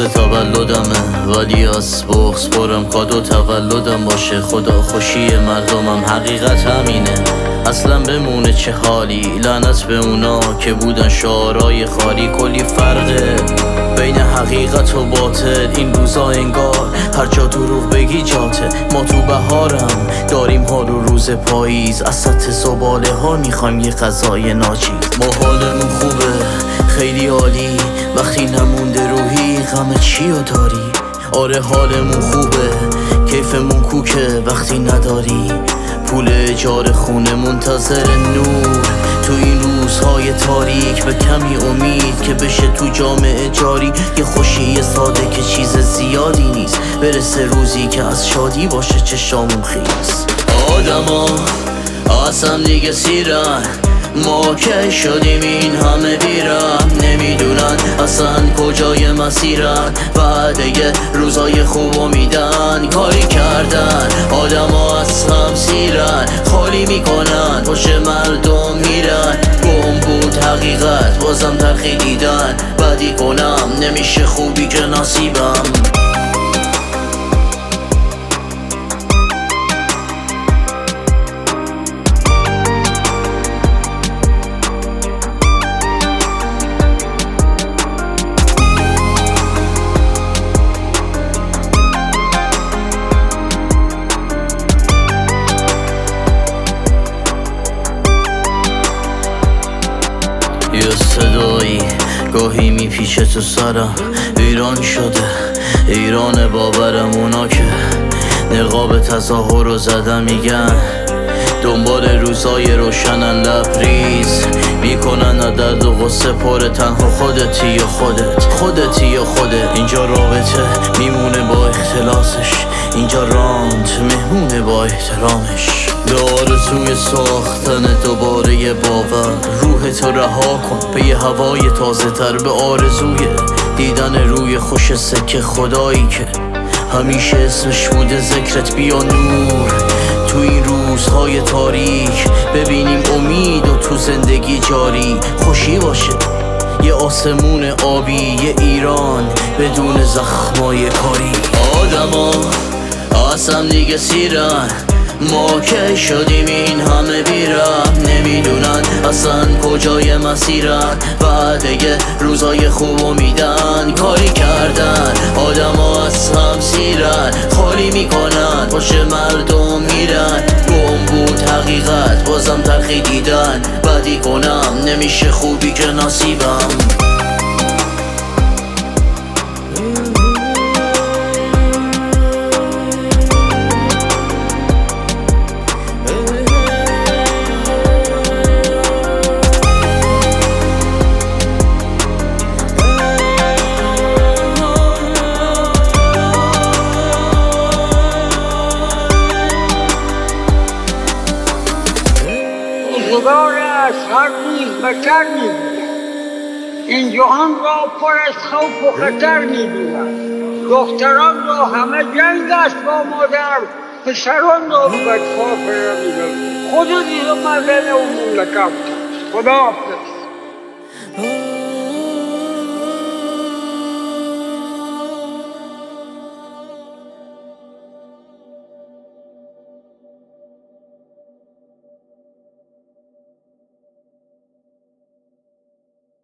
تولدمه ولی از بغض پرم کادو تولدم باشه. خدا خوشی مردمم حقیقت همینه. اصلا بمونه چه حالی، لعنت به اونا که بودن شعارای خالی. کلی فرقه بین حقیقت و باطل این روزا، انگار هر جا دروغ بگی جاته. ما تو بهارم داریم حال و روز پاییز، از سطح زباله ها میخوایم یه غذای ناچیز. ما حالمون خوبه خیلی عالی، وقتی نمونده روحی غم چیو داری؟ آره حالمون خوبه کیفمون کوکه وقتی نداری پول اجاره خونه، منتظر نور تو این روزهای تاریک. به کمی امید که بشه تو جامعه جاری یه خوشی ساده که چیز زیادی نیست. برسه روزی که از شادی باشه چشامون خیس. آدما اصلا دیگه سیرن، ما که شدیم این همه بیرم. نمیدونن اصلا کجای مسیرن، وعده روزای خوبو میدن. کاری کردن آدم ها از هم سیرن، خالی میکنن پشت مردم میرن. گم بود حقیقت بازم تلخی دیدن، بدی کنم نمیشه خوبی که نصیبم. یه صدایی گاهی میپیچه تو سرم، ایران شده ایران باورم. اونا که نقاب تظاهر رو زدن میگن دنبال روزای روشنن، لبریز میکنن درد و غصه پره. تنها خودتی یا خودتی یا خودت. اینجا رابطه میمونه با اختلاسش، اینجا راند مهمونه با احترامش. به آرزوی ساختن دوباره یه باور، روحتو رها کن به یه هوای تازه تر. به آرزوی دیدن روی خوش سکه خدایی که همیشه اسمش بوده ذکرت. بیا نور تو این روزهای تاریک، ببینیم امید و تو زندگی جاری. خوشی باشه یه آسمون آبی، یه ایران بدون زخمای کاری. آدما اصلا دیگه سیرن، ما که شدیم این همه بیرم. نمیدونن اصلا کجای مسیرن، وعده روزای خوبو میدن. کاری کردن آدم ها از هم سیرن، خالی میکنن پشت مردم میرن. گم بود حقیقت بازم تلخی دیدن، بدی کنم نمیشه خوبی که نصیبم. روزگار از هر روز بهتر می‌بود. این جهان را پر از خوف و خطر می‌دونند. دختران را همه جنگ است با مادر، پسران را بدخواه می‌دونند. خدا دیگه مردن و مملکت. خدا حافظ.